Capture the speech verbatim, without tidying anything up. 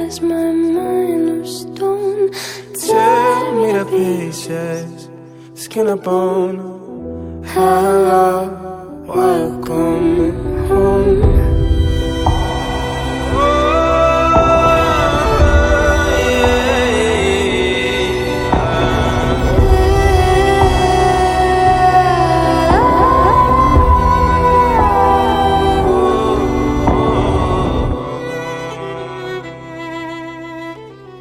is my mind of stone. Tear me to pieces, skin and bone. Hello, welcome home.